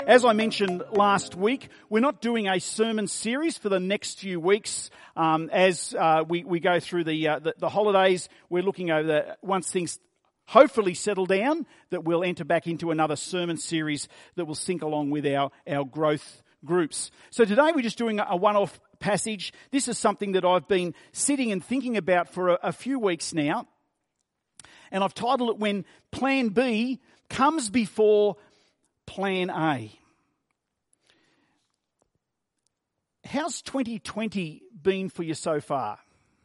As I mentioned last week, we're not doing a sermon series for the next few weeks as we go through the holidays. We're looking over once things hopefully settle down, that we'll enter back into another sermon series that will sync along with our growth groups. So today we're just doing a one-off passage. This is something that I've been sitting and thinking about for a few weeks now. And I've titled it When Plan B Comes Before Plan A. How's 2020 been for you so far?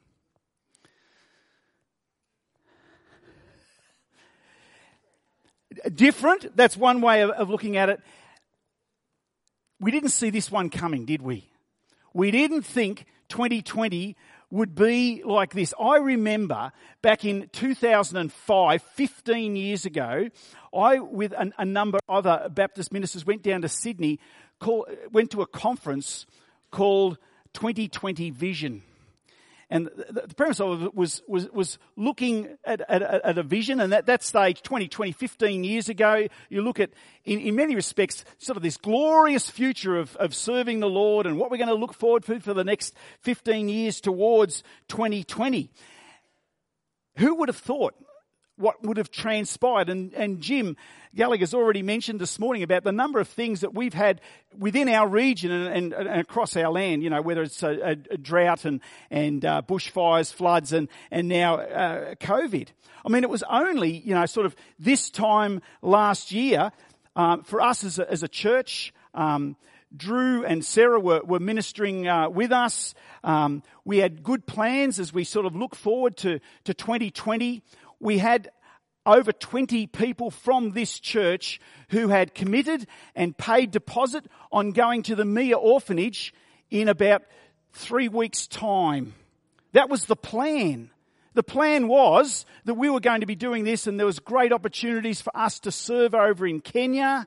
Different, that's one way of looking at it. We didn't see this one coming, did we? We didn't think 2020 would be like this. I remember back in 2005, 15 years ago, I, with a number of other Baptist ministers, went down to Sydney, went to a conference called 2020 Vision. And the premise of it was looking at a vision, and at that stage, 2020, 15 years ago, you look at, in many respects, sort of this glorious future of serving the Lord and what we're going to look forward to for the next 15 years towards 2020. Who would have thought what would have transpired? And Jim Gallagher's already mentioned this morning about the number of things that we've had within our region and across our land, you know, whether it's a drought and bushfires, floods, and now COVID. I mean, it was only, you know, sort of this time last year for us as a church. Drew and Sarah were ministering with us. We had good plans as we sort of look forward to 2020. We had over 20 people from this church who had committed and paid deposit on going to the Mia orphanage in about 3 weeks' time. That was the plan. The plan was that we were going to be doing this, and there was great opportunities for us to serve over in Kenya.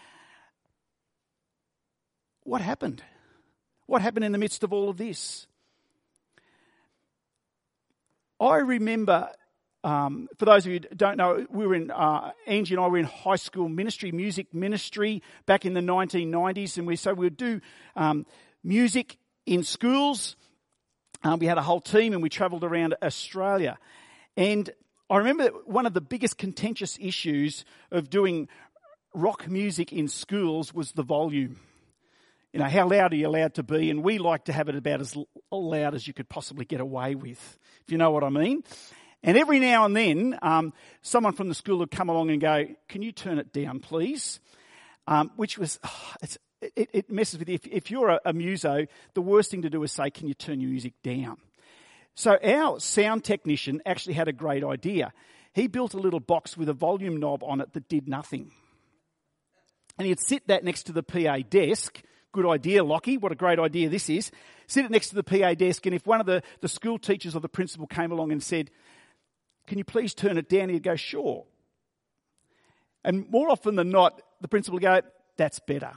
What happened? What happened in the midst of all of this? I remember, for those of you who don't know, we were in, Angie and I were in high school ministry, music ministry back in the 1990s, and we would do music in schools. We had a whole team and we travelled around Australia. And I remember one of the biggest contentious issues of doing rock music in schools was the volume. You know, how loud are you allowed to be? And we like to have it about as loud as you could possibly get away with, if you know what I mean. And every now and then, someone from the school would come along and go, "Can you turn it down, please?" Which was, it messes with you. If you're a muso, the worst thing to do is say, "Can you turn your music down?" So our sound technician actually had a great idea. He built a little box with a volume knob on it that did nothing. And he'd sit that next to the PA desk. Good idea, Lockie. What a great idea this is. Sit it next to the PA desk, and if one of the school teachers or the principal came along and said, "Can you please turn it down?" He'd go, "Sure." And more often than not, the principal would go, "That's better."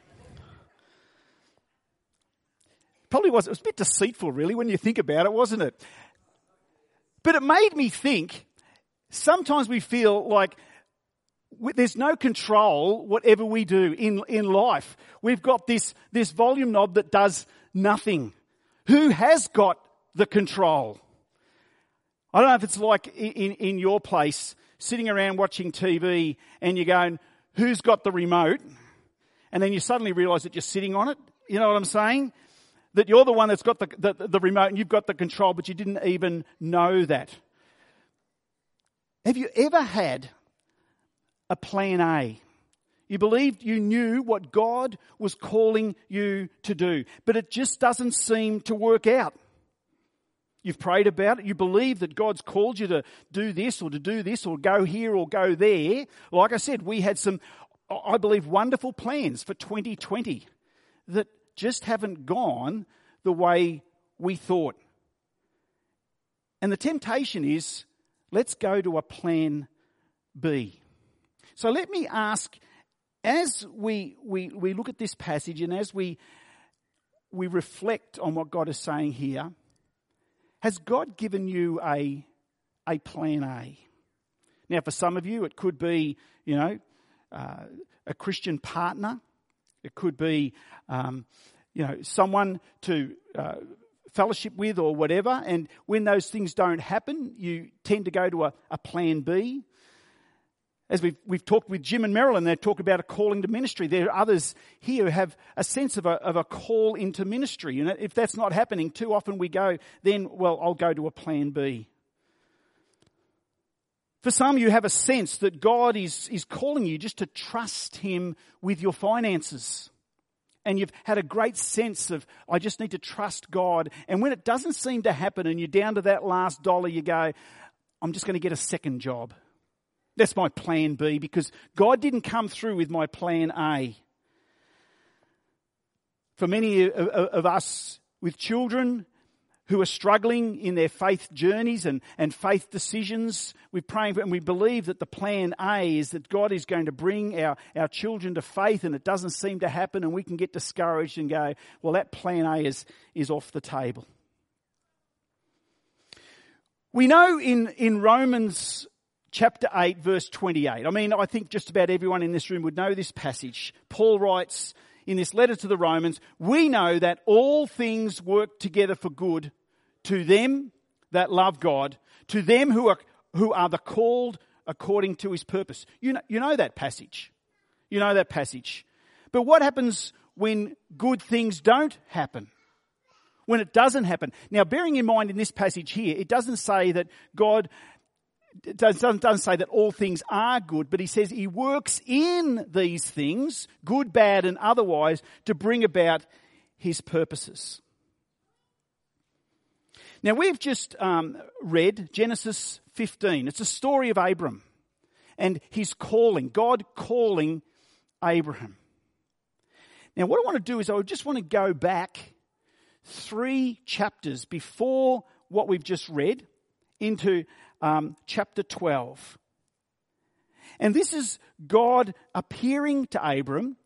Probably was. It was a bit deceitful, really, when you think about it, wasn't it? But it made me think, sometimes we feel like there's no control whatever we do in life. We've got this volume knob that does nothing. Who has got the control? I don't know if it's like in your place, sitting around watching TV and you're going, "Who's got the remote?" And then you suddenly realise that you're sitting on it. You know what I'm saying? That you're the one that's got the remote and you've got the control, but you didn't even know that. Have you ever had a plan A? You believed you knew what God was calling you to do, but it just doesn't seem to work out. You've prayed about it. You believe that God's called you to do this or to do this or go here or go there. Like I said, we had some, I believe, wonderful plans for 2020 that just haven't gone the way we thought. And the temptation is, let's go to a plan B. So let me ask, as we look at this passage and as we reflect on what God is saying here, has God given you a plan A? Now, for some of you, it could be, a Christian partner. It could be, someone to fellowship with or whatever. And when those things don't happen, you tend to go to a plan B. As we've talked with Jim and Marilyn, they talk about a calling to ministry. There are others here who have a sense of a call into ministry. And if that's not happening, too often we go, I'll go to a plan B. For some, you have a sense that God is calling you just to trust Him with your finances. And you've had a great sense of, I just need to trust God. And when it doesn't seem to happen and you're down to that last dollar, you go, I'm just going to get a second job. That's my plan B, because God didn't come through with my plan A. For many of us with children who are struggling in their faith journeys and faith decisions, we're praying and we believe that the plan A is that God is going to bring our children to faith, and it doesn't seem to happen, and we can get discouraged and go, well, that plan A is off the table. We know in Romans chapter 8, verse 28. I think just about everyone in this room would know this passage. Paul writes in this letter to the Romans, we know that all things work together for good to them that love God, to them who are the called according to His purpose. You know that passage. You know that passage. But what happens when good things don't happen? When it doesn't happen? Now, bearing in mind in this passage here, it doesn't say that God... It doesn't say that all things are good, but He says He works in these things, good, bad and otherwise, to bring about His purposes. Now we've just read Genesis 15. It's a story of Abram and his calling, God calling Abraham. Now what I want to do is I just want to go back 3 chapters before what we've just read into chapter 12. And this is God appearing to Abram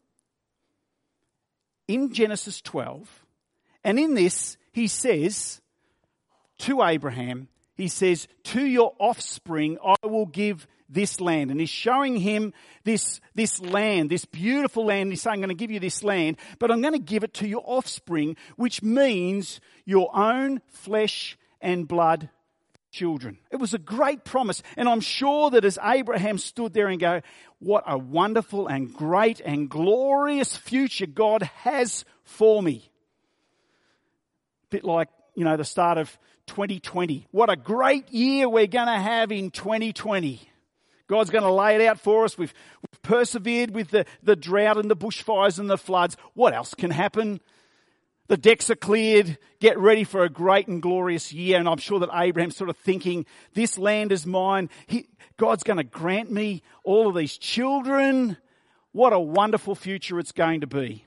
in Genesis 12. And in this, He says to Abraham, He says, to your offspring I will give this land. And He's showing him this land, this beautiful land. He's saying, I'm going to give you this land, but I'm going to give it to your offspring, which means your own flesh and blood children. It was a great promise. And I'm sure that as Abraham stood there and go, what a wonderful and great and glorious future God has for me. A bit like, the start of 2020. What a great year we're going to have in 2020. God's going to lay it out for us. We've persevered with the drought and the bushfires and the floods. What else can happen? The decks are cleared. Get ready for a great and glorious year. And I'm sure that Abraham's sort of thinking, this land is mine. God's going to grant me all of these children. What a wonderful future it's going to be.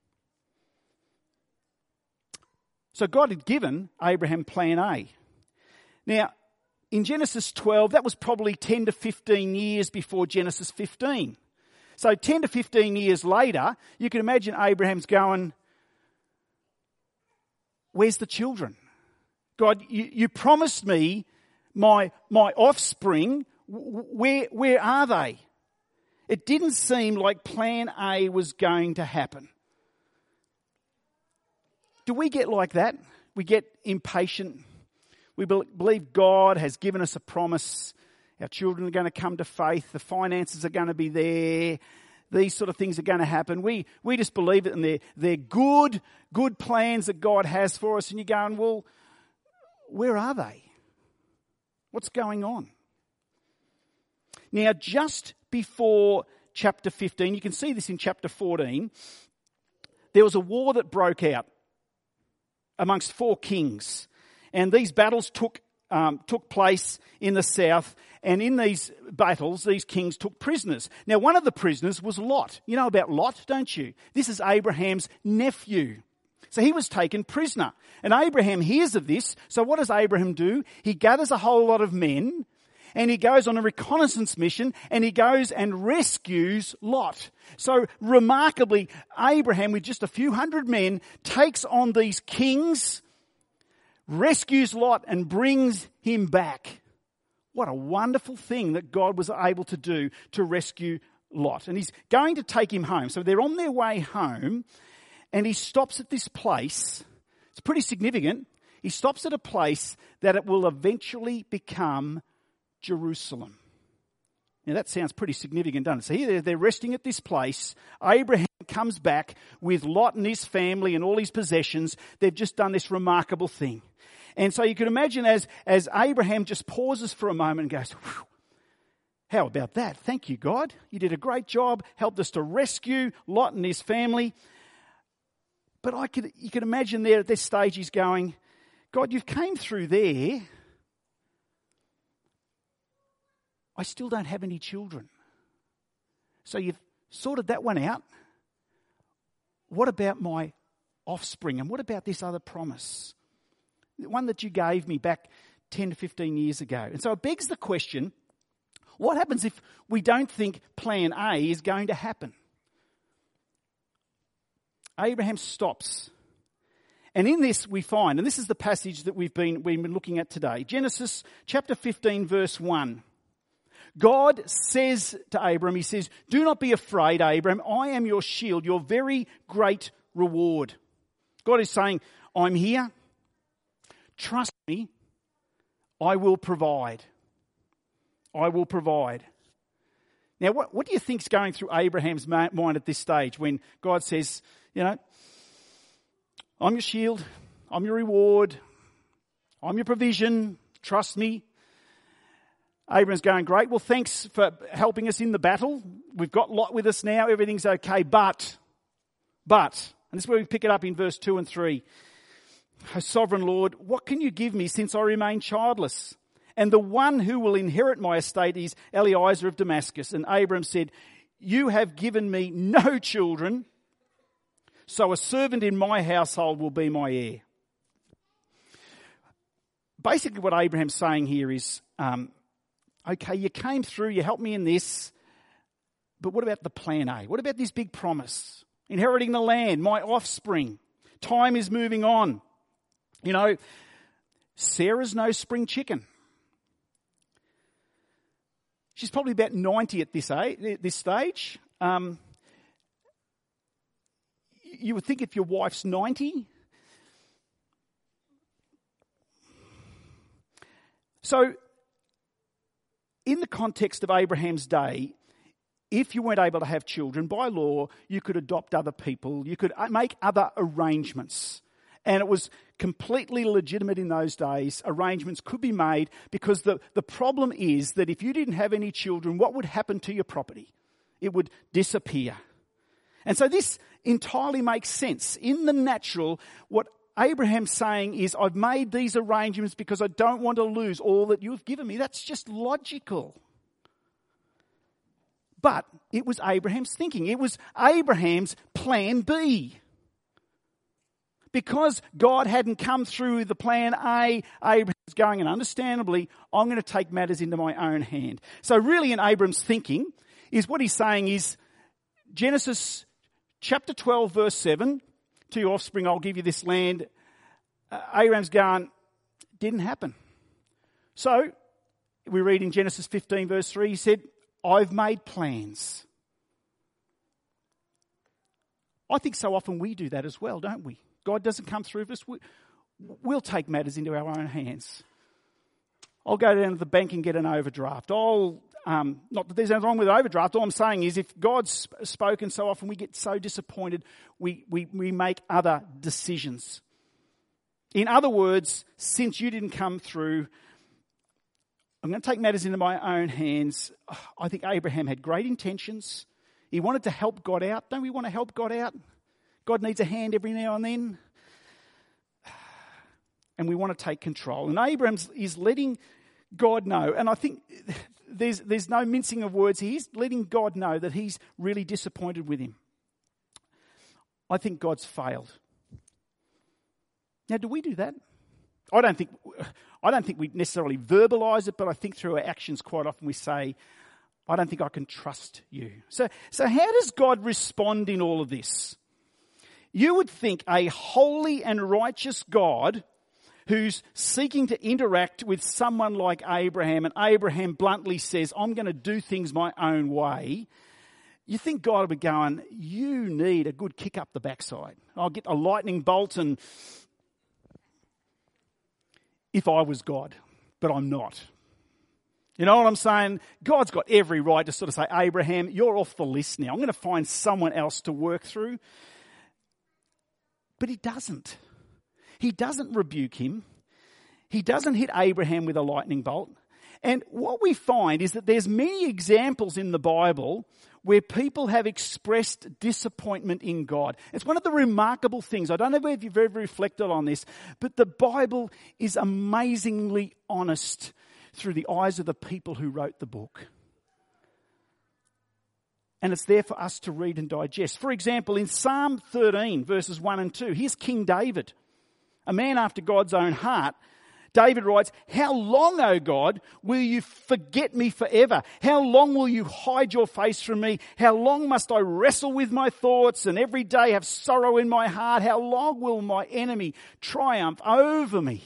So God had given Abraham plan A. Now, in Genesis 12, that was probably 10 to 15 years before Genesis 15. So 10 to 15 years later, you can imagine Abraham's going, where's the children? God, you promised me my offspring. Where are they? It didn't seem like plan A was going to happen. Do we get like that? We get impatient. We believe God has given us a promise. Our children are going to come to faith. The finances are going to be there. These sort of things are going to happen. We just believe it, and they're good plans that God has for us. And you're going, well, where are they? What's going on? Now, just before chapter 15, you can see this in chapter 14, there was a war that broke out amongst 4 kings. And these battles took place in the south. And in these battles, these kings took prisoners. Now, one of the prisoners was Lot. You know about Lot, don't you? This is Abraham's nephew. So he was taken prisoner. And Abraham hears of this. So what does Abraham do? He gathers a whole lot of men and he goes on a reconnaissance mission and he goes and rescues Lot. So remarkably, Abraham, with just a few hundred men, takes on these kings, rescues Lot and brings him back. What a wonderful thing that God was able to do to rescue Lot. And he's going to take him home. So they're on their way home and he stops at this place. It's pretty significant. He stops at a place that it will eventually become Jerusalem. Now that sounds pretty significant, doesn't it? So here they're resting at this place. Abraham comes back with Lot and his family and all his possessions. They've just done this remarkable thing. And so you can imagine as Abraham just pauses for a moment and goes, "Whew, how about that? Thank you, God. You did a great job, helped us to rescue Lot and his family." But you can imagine there at this stage he's going, "God, you've came through there. I still don't have any children. So you've sorted that one out. What about my offspring? And what about this other promise? The one that you gave me back 10 to 15 years ago." And so it begs the question, what happens if we don't think plan A is going to happen? Abraham stops. And in this we find, and this is the passage that we've been looking at today, Genesis chapter 15 verse 1. God says to Abram, he says, "Do not be afraid, Abram. I am your shield, your very great reward." God is saying, I'm here. Trust me. I will provide. I will provide. Now, what do you think's going through Abraham's mind at this stage when God says, I'm your shield, I'm your reward, I'm your provision, trust me? Abraham's going, "Great, well thanks for helping us in the battle. We've got Lot with us now, everything's okay, but, and this is where we pick it up in verse 2 and 3. "O sovereign Lord, what can you give me since I remain childless? And the one who will inherit my estate is Eliezer of Damascus." And Abram said, "You have given me no children, so a servant in my household will be my heir." Basically what Abraham's saying here is, okay, you came through, you helped me in this, but what about the plan A? What about this big promise? Inheriting the land, my offspring. Time is moving on. Sarah's no spring chicken. She's probably about 90 at this stage. You would think if your wife's 90. So, in the context of Abraham's day, if you weren't able to have children, by law, you could adopt other people, you could make other arrangements. And it was completely legitimate in those days. Arrangements could be made because the problem is that if you didn't have any children, what would happen to your property? It would disappear. And so this entirely makes sense. In the natural, what Abraham's saying is, I've made these arrangements because I don't want to lose all that you've given me. That's just logical. But it was Abraham's thinking. It was Abraham's plan B. Because God hadn't come through the plan A, Abraham's going, and understandably, I'm going to take matters into my own hand. So really in Abraham's thinking is what he's saying is, Genesis chapter 12 verse 7, "To your offspring I'll give you this land." Abraham's going, didn't happen. So we read in Genesis 15 verse 3, he said, "I've made plans." I think so often we do that as well, don't we? God doesn't come through for us. We'll take matters into our own hands. I'll go down to the bank and get an overdraft. Not that there's anything wrong with overdraft. All I'm saying is if God's spoken, so often we get so disappointed, we make other decisions. In other words, since you didn't come through, I'm going to take matters into my own hands. I think Abraham had great intentions. He wanted to help God out. Don't we want to help God out? God needs a hand every now and then. And we want to take control. And Abraham is letting God know. And I think there's no mincing of words. He's letting God know that he's really disappointed with him. I think God's failed. Now, do we do that? I don't think we necessarily verbalise it, but I think through our actions quite often we say, I don't think I can trust you. So how does God respond in all of this? You would think a holy and righteous God who's seeking to interact with someone like Abraham, and Abraham bluntly says, I'm going to do things my own way, you think God would be going, you need a good kick up the backside. I'll get a lightning bolt and if I was God, but I'm not. You know what I'm saying? God's got every right to sort of say, Abraham, you're off the list now. I'm going to find someone else to work through. But he doesn't. He doesn't rebuke him. He doesn't hit Abraham with a lightning bolt. And what we find is that there's many examples in the Bible where people have expressed disappointment in God. It's one of the remarkable things. I don't know if you've ever reflected on this, but the Bible is amazingly honest through the eyes of the people who wrote the book. And it's there for us to read and digest. For example, in Psalm 13, verses 1 and 2, here's King David, a man after God's own heart. David writes, "How long, O God, will you forget me forever? How long will you hide your face from me? How long must I wrestle with my thoughts and every day have sorrow in my heart? How long will my enemy triumph over me?"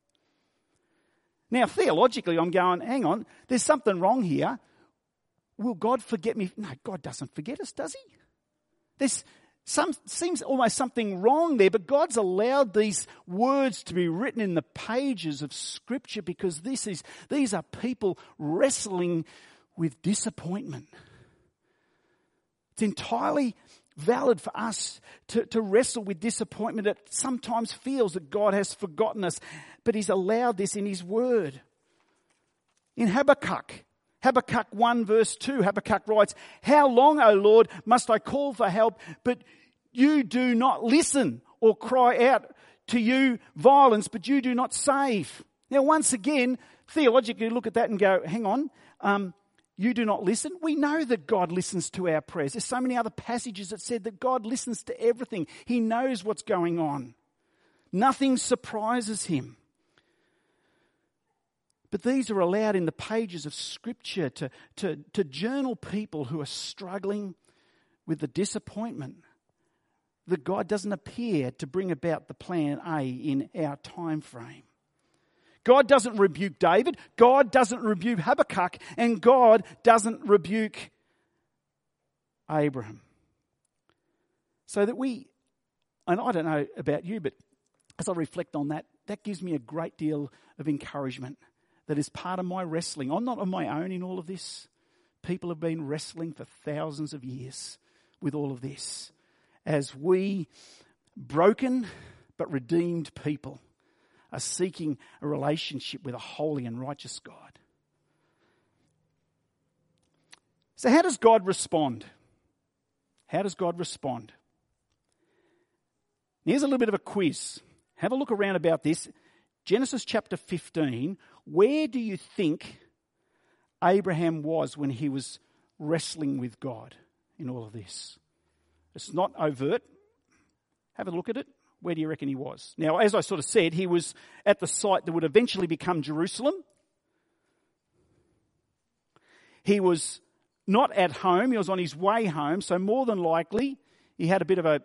Now, theologically, I'm going, hang on, there's something wrong here. Will God forget me? No, God doesn't forget us, does he? There's seems almost something wrong there, but God's allowed these words to be written in the pages of Scripture because these are people wrestling with disappointment. It's entirely valid for us to wrestle with disappointment. It sometimes feels that God has forgotten us, but he's allowed this in his word. In Habakkuk 1 verse 2, Habakkuk writes, "How long, O Lord, must I call for help, but you do not listen, or cry out to you violence, but you do not save." Now, once again, theologically look at that and go, hang on, you do not listen? We know that God listens to our prayers. There's so many other passages that said that God listens to everything. He knows what's going on. Nothing surprises him. But these are allowed in the pages of Scripture to journal people who are struggling with the disappointment that God doesn't appear to bring about the plan A in our time frame. God doesn't rebuke David, God doesn't rebuke Habakkuk, and God doesn't rebuke Abraham. So that and I don't know about you, but as I reflect on that, that gives me a great deal of encouragement. That is part of my wrestling. I'm not on my own in all of this. People have been wrestling for thousands of years with all of this. As we, broken but redeemed people, are seeking a relationship with a holy and righteous God. So how does God respond? How does God respond? Here's a little bit of a quiz. Have a look around about this. Genesis chapter 15, where do you think Abraham was when he was wrestling with God in all of this? It's not overt. Have a look at it. Where do you reckon he was? Now, as I sort of said, he was at the site that would eventually become Jerusalem. He was not at home. He was on his way home. So more than likely, he had a bit of a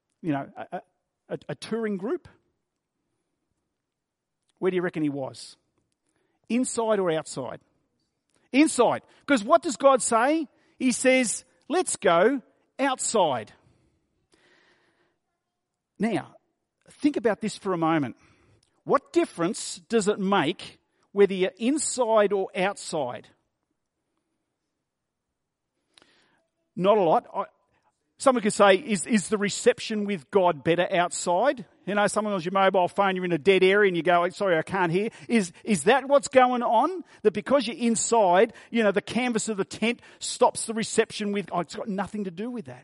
touring group. Where do you reckon he was? Inside or outside? Inside. Because what does God say? He says, let's go outside. Now, think about this for a moment. What difference does it make whether you're inside or outside? Not a lot. Someone could say, is the reception with God better outside? You know, someone on your mobile phone, you're in a dead area and you go, sorry, I can't hear. Is that what's going on? That because you're inside, you know, the canvas of the tent stops the reception with, it's got nothing to do with that.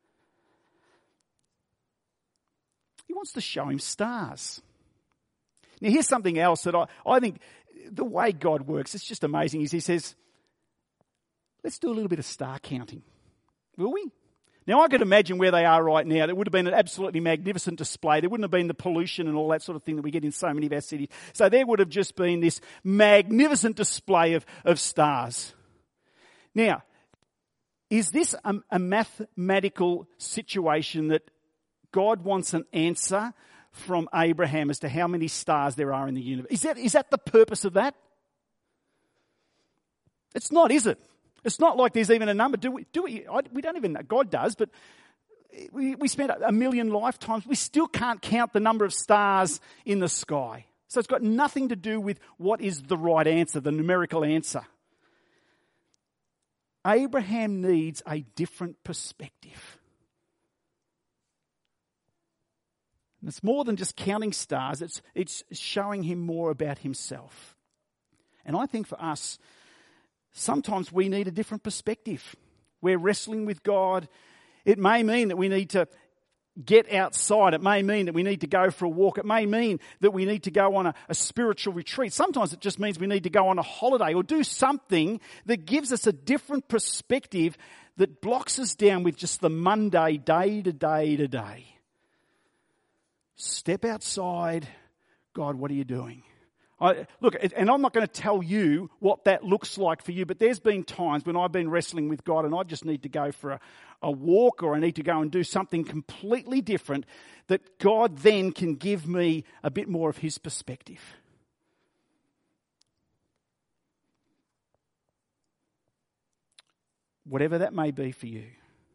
He wants to show him stars. Now, here's something else that I think the way God works, it's just amazing, is he says, let's do a little bit of star counting. Will we? Now, I could imagine where they are right now. There would have been an absolutely magnificent display. There wouldn't have been the pollution and all that sort of thing that we get in so many of our cities. So there would have just been this magnificent display of stars. Now, is this a mathematical situation that God wants an answer from Abraham as to how many stars there are in the universe? Is that the purpose of that? It's not, is it? It's not like there's even a number. We don't even know. God does, but we spent 1 million lifetimes. We still can't count the number of stars in the sky. So it's got nothing to do with what is the right answer, the numerical answer. Abraham needs a different perspective. And it's more than just counting stars. It's showing him more about himself. And I think for us, sometimes we need a different perspective. We're wrestling with God. It may mean that we need to get outside. It may mean that we need to go for a walk. It may mean that we need to go on a spiritual retreat. Sometimes it just means we need to go on a holiday or do something that gives us a different perspective that blocks us down with just the Monday, day to day to day. Step outside. God, what are you doing? Look, and I'm not going to tell you what that looks like for you, but there's been times when I've been wrestling with God and I just need to go for a walk, or I need to go and do something completely different, that God then can give me a bit more of his perspective. Whatever that may be for you.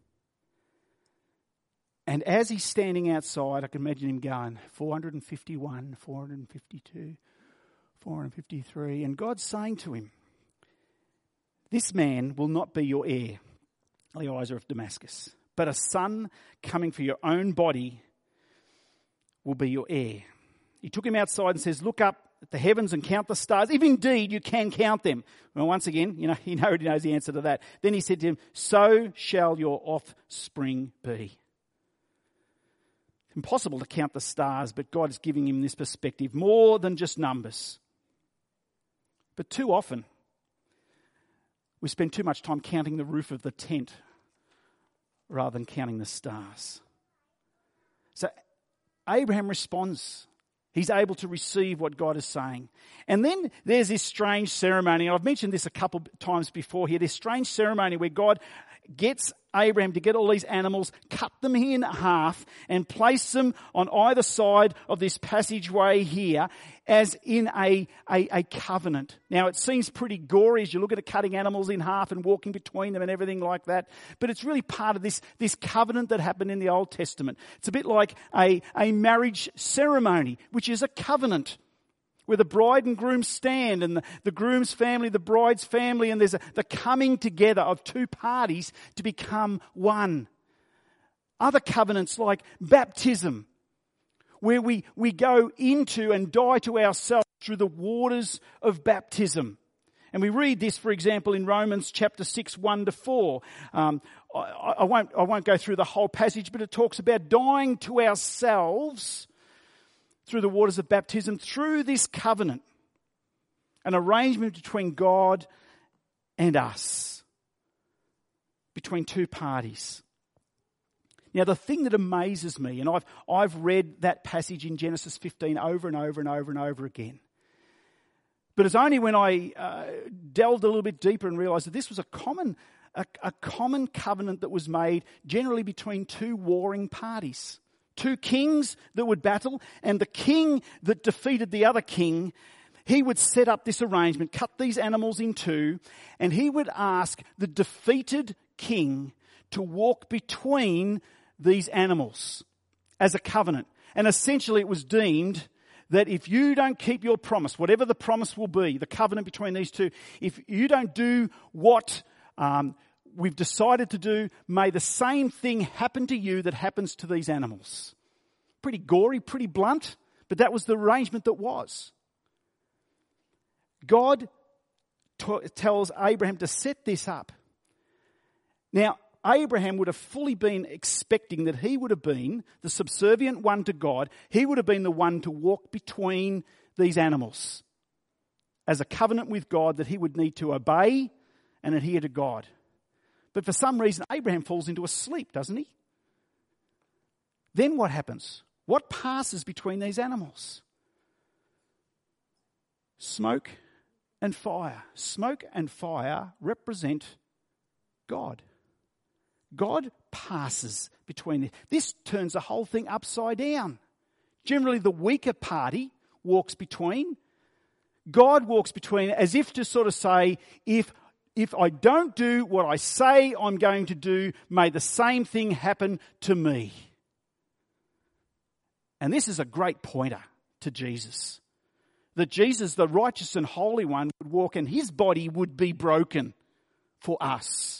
And as he's standing outside, I can imagine him going, 451, 452, 453. And God's saying to him, this man will not be your heir, Eliezer of Damascus, but a son coming for your own body will be your heir. He took him outside and says, look up at the heavens and count the stars, if indeed you can count them. Well, once again, he already knows the answer to that. Then he said to him, so shall your offspring be. Impossible to count the stars, but God is giving him this perspective, more than just numbers. But too often, we spend too much time counting the roof of the tent rather than counting the stars. So Abraham responds. He's able to receive what God is saying. And then there's this strange ceremony. I've mentioned this a couple of times before here. This strange ceremony where God gets Abraham to get all these animals, cut them in half and place them on either side of this passageway here as in a covenant. Now it seems pretty gory as you look at it, cutting animals in half and walking between them and everything like that. But it's really part of this covenant that happened in the Old Testament. It's a bit like a marriage ceremony, which is a covenant, where the bride and groom stand, and the groom's family, the bride's family, and there's the coming together of two parties to become one. Other covenants like baptism, where we go into and die to ourselves through the waters of baptism. And we read this, for example, in Romans chapter 6, 1-4. I won't go through the whole passage, but it talks about dying to ourselves through the waters of baptism, through this covenant, an arrangement between God and us, between two parties. Now, the thing that amazes me, and I've read that passage in Genesis 15 over and over and over and over again, but it's only when I delved a little bit deeper and realised that this was a common covenant that was made generally between two warring parties. Two kings that would battle, and the king that defeated the other king, he would set up this arrangement, cut these animals in two, and he would ask the defeated king to walk between these animals as a covenant. And essentially it was deemed that if you don't keep your promise, whatever the promise will be, the covenant between these two, if you don't do what we've decided to do, may the same thing happen to you that happens to these animals. Pretty gory, pretty blunt, but that was the arrangement that was. God tells Abraham to set this up. Now, Abraham would have fully been expecting that he would have been the subservient one to God. He would have been the one to walk between these animals as a covenant with God that he would need to obey and adhere to God. But for some reason, Abraham falls into a sleep, doesn't he? Then what happens? What passes between these animals? Smoke and fire. Smoke and fire represent God. God passes between them. This turns the whole thing upside down. Generally, the weaker party walks between. God walks between as if to sort of say, if if I don't do what I say I'm going to do, may the same thing happen to me. And this is a great pointer to Jesus. That Jesus, the righteous and holy one, would walk and his body would be broken for us.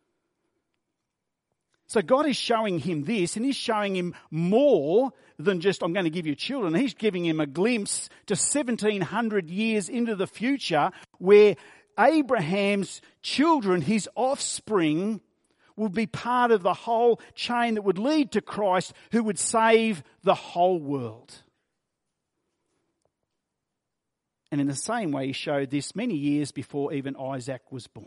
So God is showing him this, and he's showing him more than just, I'm going to give you children. He's giving him a glimpse to 1700 years into the future where Abraham's children, his offspring, would be part of the whole chain that would lead to Christ, who would save the whole world. And in the same way, he showed this many years before even Isaac was born.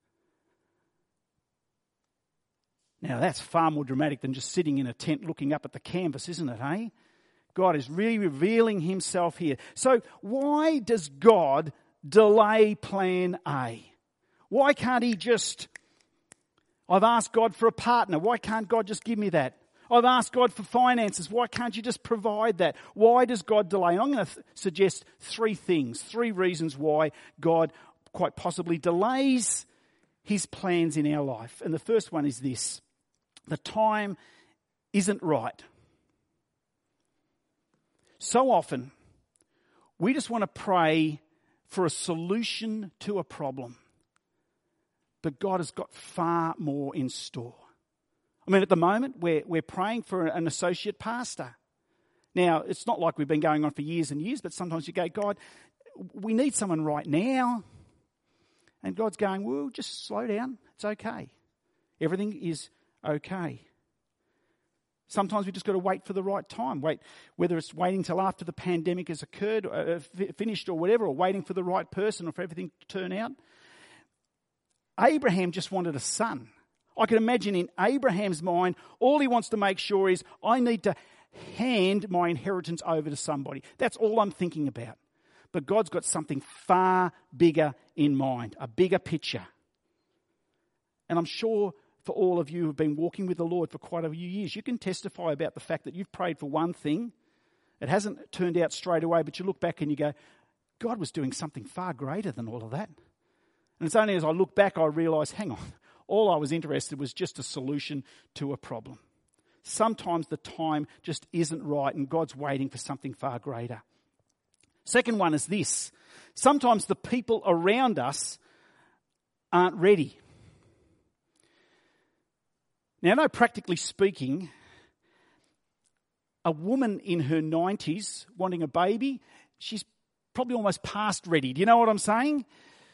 Now, that's far more dramatic than just sitting in a tent looking up at the canvas, isn't it, eh? God is really revealing himself here. So why does God delay plan A? Why can't he just, I've asked God for a partner. Why can't God just give me that? I've asked God for finances. Why can't you just provide that? Why does God delay? And I'm going to suggest three reasons why God quite possibly delays his plans in our life. And the first one is this: the time isn't right. So often, we just want to pray for a solution to a problem. But God has got far more in store. I mean, at the moment, we're praying for an associate pastor. Now, it's not like we've been going on for years and years, but sometimes you go, God, we need someone right now. And God's going, well, just slow down. It's okay. Everything is okay. Sometimes we just got to wait for the right time. Wait, whether it's waiting till after the pandemic has occurred, finished or whatever, or waiting for the right person or for everything to turn out. Abraham just wanted a son. I can imagine in Abraham's mind, all he wants to make sure is, I need to hand my inheritance over to somebody. That's all I'm thinking about. But God's got something far bigger in mind, a bigger picture. And I'm sure for all of you who have been walking with the Lord for quite a few years, you can testify about the fact that you've prayed for one thing. It hasn't turned out straight away, but you look back and you go, God was doing something far greater than all of that. And it's only as I look back I realise, hang on, all I was interested was just a solution to a problem. Sometimes the time just isn't right and God's waiting for something far greater. Second one is this: sometimes the people around us aren't ready. Now, I know practically speaking, a woman in her 90s wanting a baby, she's probably almost past ready. Do you know what I'm saying?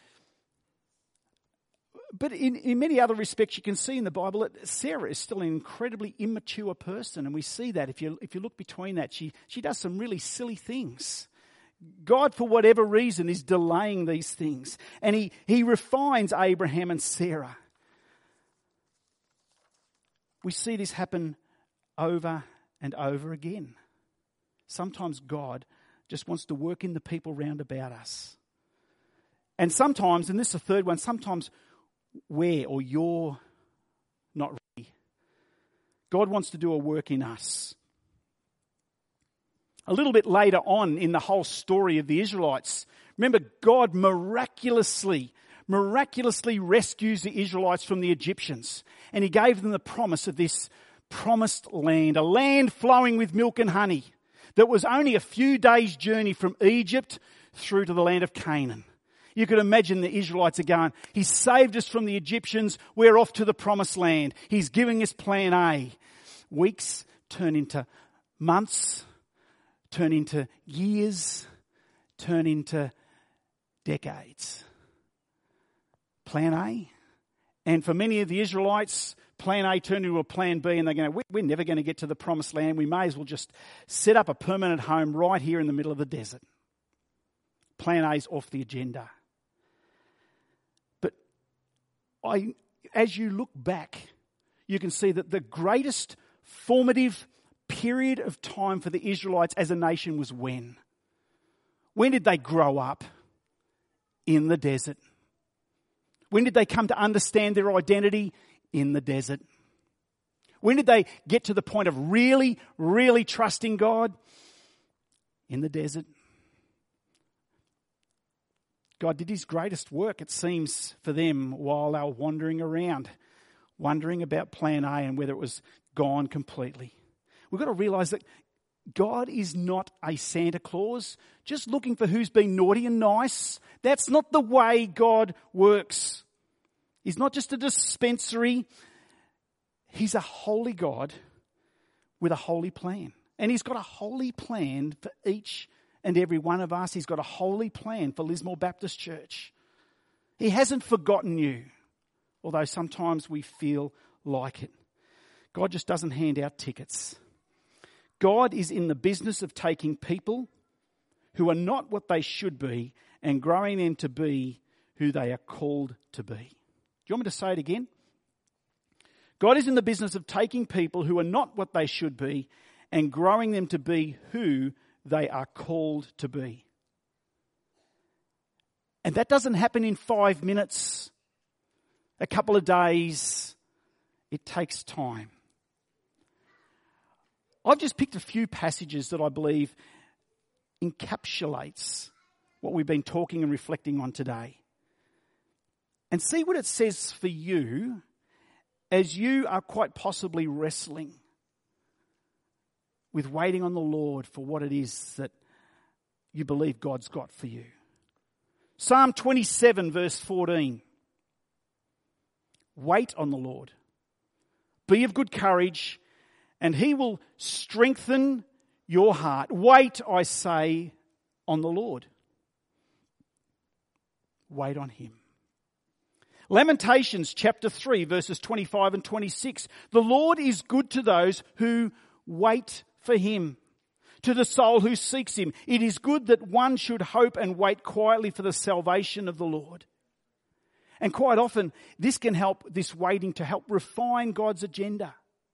But in many other respects, you can see in the Bible that Sarah is still an incredibly immature person, and we see that if you look between that, she does some really silly things. God, for whatever reason, is delaying these things, and he refines Abraham and Sarah. We see this happen over and over again. Sometimes God just wants to work in the people round about us. And sometimes, and this is the third one, sometimes you're not ready. God wants to do a work in us. A little bit later on in the whole story of the Israelites, remember God miraculously rescues the Israelites from the Egyptians. And he gave them the promise of this promised land, a land flowing with milk and honey that was only a few days' journey from Egypt through to the land of Canaan. You could imagine the Israelites are going, he saved us from the Egyptians, we're off to the promised land. He's giving us plan A. Weeks turn into months, turn into years, turn into decades. Plan A. And for many of the Israelites, plan A turned into a plan B, and they're going, we're never going to get to the promised land. We may as well just set up a permanent home right here in the middle of the desert. Plan A's off the agenda. But as you look back, you can see that the greatest formative period of time for the Israelites as a nation was when? When did they grow up? In the desert. When did they come to understand their identity? In the desert. When did they get to the point of really, really trusting God? In the desert. God did his greatest work, it seems, for them while they were wandering around, wondering about plan A and whether it was gone completely. We've got to realise that God is not a Santa Claus, just looking for who's been naughty and nice. That's not the way God works. He's not just a dispensary. He's a holy God with a holy plan. And he's got a holy plan for each and every one of us. He's got a holy plan for Lismore Baptist Church. He hasn't forgotten you, although sometimes we feel like it. God just doesn't hand out tickets. God is in the business of taking people who are not what they should be and growing them to be who they are called to be. Do you want me to say it again? God is in the business of taking people who are not what they should be and growing them to be who they are called to be. And that doesn't happen in 5 minutes, a couple of days. It takes time. I've just picked a few passages that I believe encapsulates what we've been talking and reflecting on today. And see what it says for you as you are quite possibly wrestling with waiting on the Lord for what it is that you believe God's got for you. Psalm 27 verse 14. Wait on the Lord. Be of good courage, and he will strengthen your heart. Wait, I say, on the Lord. Wait on him. Lamentations chapter 3 verses 25 and 26. The Lord is good to those who wait for him, to the soul who seeks him. It is good that one should hope and wait quietly for the salvation of the Lord. And quite often, this waiting to help refine God's agenda.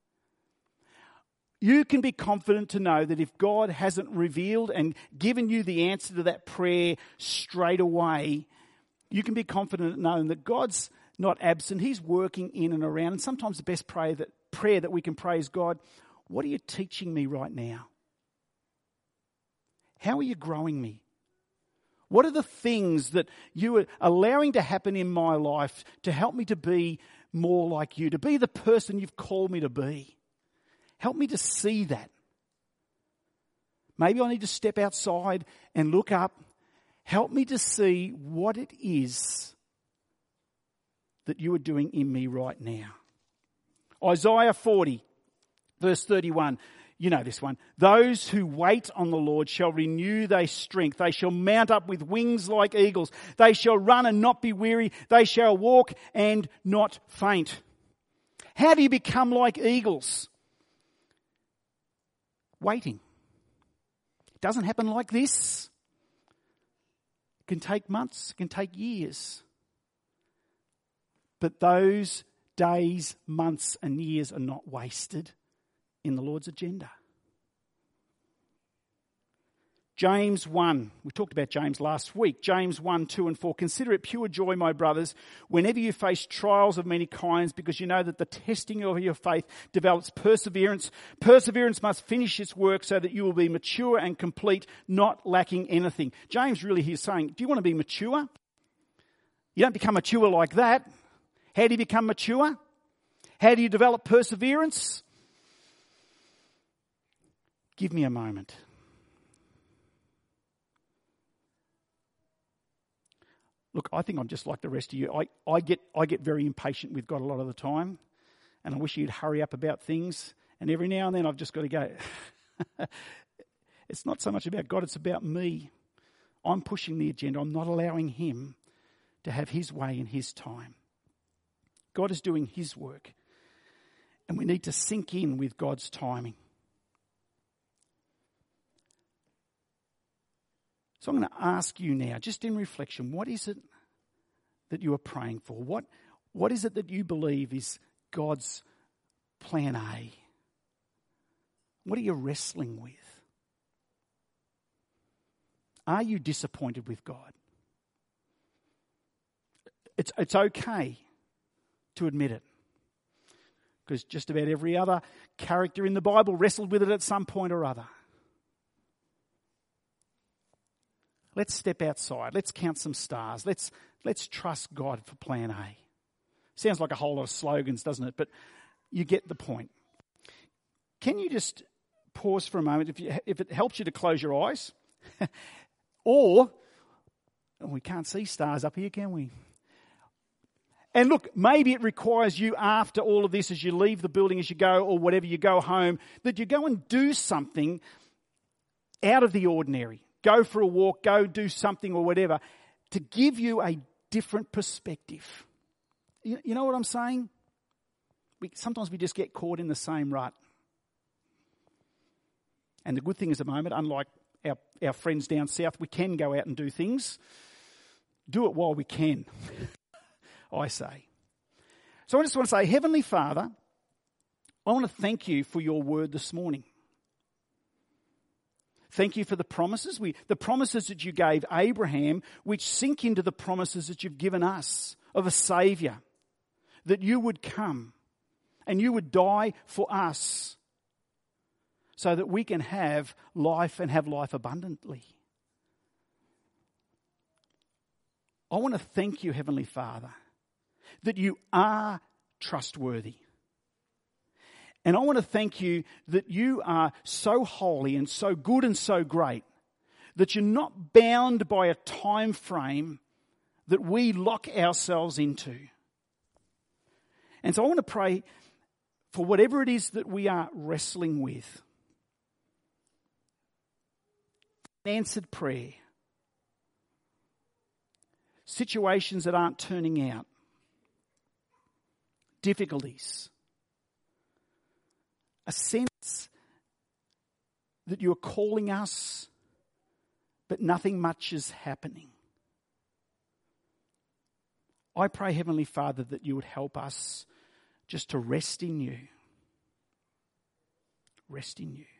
You can be confident to know that if God hasn't revealed and given you the answer to that prayer straight away, you can be confident knowing that God's not absent. He's working in and around. And sometimes the best prayer that we can pray is, God, what are you teaching me right now? How are you growing me? What are the things that you are allowing to happen in my life to help me to be more like you, to be the person you've called me to be? Help me to see that. Maybe I need to step outside and look up. Help me to see what it is that you are doing in me right now. Isaiah 40, verse 31. You know this one. Those who wait on the Lord shall renew their strength. They shall mount up with wings like eagles. They shall run and not be weary. They shall walk and not faint. How do you become like eagles? Waiting. It doesn't happen like this. It can take months. It can take years. But those days, months and years are not wasted in the Lord's agenda. James 1. We talked about James last week. James 1, 2 and 4. Consider it pure joy, my brothers, whenever you face trials of many kinds, because you know that the testing of your faith develops perseverance. Perseverance must finish its work so that you will be mature and complete, not lacking anything. James really here is saying, do you want to be mature? You don't become mature like that. How do you become mature? How do you develop perseverance? Give me a moment. Look, I think I'm just like the rest of you. I get very impatient with God a lot of the time, and I wish he'd hurry up about things. And every now and then I've just got to go, it's not so much about God, it's about me. I'm pushing the agenda. I'm not allowing him to have his way in his time. God is doing his work, and we need to sink in with God's timing. So I'm going to ask you now, just in reflection, what is it that you are praying for? What is it that you believe is God's plan A? What are you wrestling with? Are you disappointed with God? It's okay to admit it, because just about every other character in the Bible wrestled with it at some point or other. Let's step outside. Let's count some stars. Let's trust God for plan A. Sounds like a whole lot of slogans, doesn't it? But you get the point. Can you just pause for a moment if it helps you to close your eyes? Or, we can't see stars up here, can we? And look, maybe it requires you after all of this, as you leave the building, as you go, or whatever, you go home, that you go and do something out of the ordinary. Go for a walk, go do something or whatever, to give you a different perspective. You know what I'm saying? Sometimes we just get caught in the same rut. And the good thing is, at the moment, unlike our friends down south, we can go out and do things. Do it while we can, I say. So I just want to say, Heavenly Father, I want to thank you for your word this morning. Thank you for the promises. The promises that you gave Abraham, which sink into the promises that you've given us of a Saviour, that you would come and you would die for us so that we can have life and have life abundantly. I want to thank you, Heavenly Father, that you are trustworthy. And I want to thank you that you are so holy and so good and so great that you're not bound by a time frame that we lock ourselves into. And so I want to pray for whatever it is that we are wrestling with. Answered prayer. Situations that aren't turning out. Difficulties. A sense that you're calling us, but nothing much is happening. I pray, Heavenly Father, that you would help us just to rest in you. Rest in you.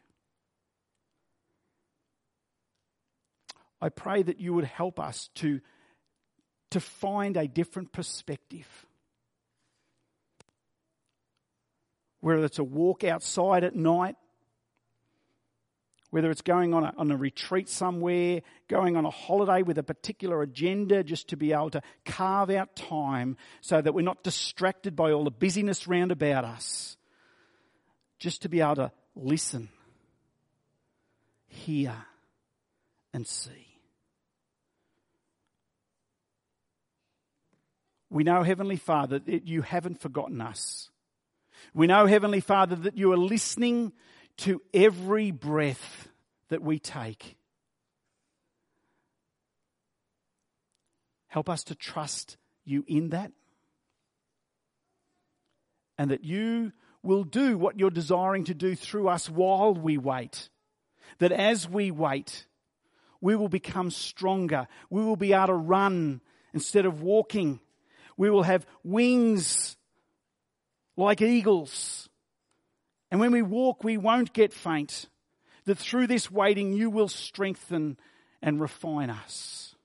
I pray that you would help us to find a different perspective. Whether it's a walk outside at night, whether it's going on a retreat somewhere, going on a holiday with a particular agenda, just to be able to carve out time so that we're not distracted by all the busyness round about us. Just to be able to listen, hear, and see. We know, Heavenly Father, that you haven't forgotten us. We know, Heavenly Father, that you are listening to every breath that we take. Help us to trust you in that. And that you will do what you're desiring to do through us while we wait. That as we wait, we will become stronger. We will be able to run instead of walking. We will have wings like eagles. And when we walk, we won't get faint. That through this waiting, you will strengthen and refine us.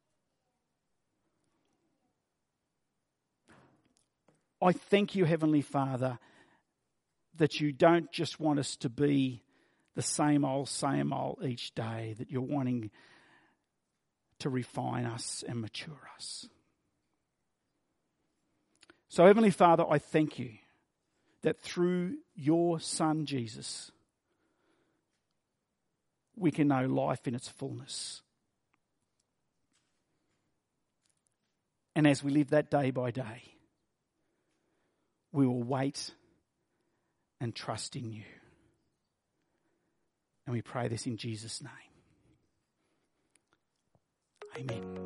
I thank you, Heavenly Father, that you don't just want us to be the same old each day, that you're wanting to refine us and mature us. So, Heavenly Father, I thank you that through your Son, Jesus, we can know life in its fullness. And as we live that day by day, we will wait and trust in you. And we pray this in Jesus' name. Amen.